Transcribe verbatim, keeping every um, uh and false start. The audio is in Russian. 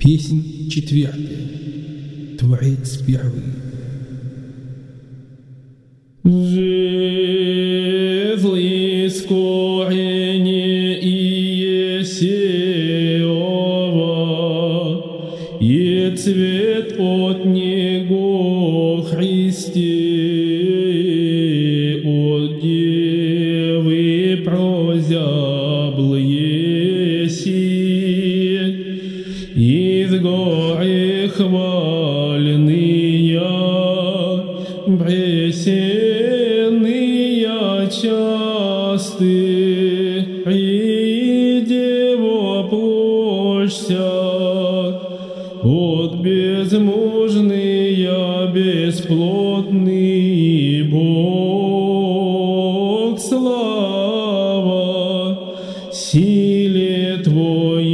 Песнь четвертая. Творец первый. Жезли с корени и Есеова, и цвет от него Христе, от девы прозяблые си, из горы хваленные, пресенные часты, и дева площадь, от безмужные, бесплотный Бог слава, силе Твоей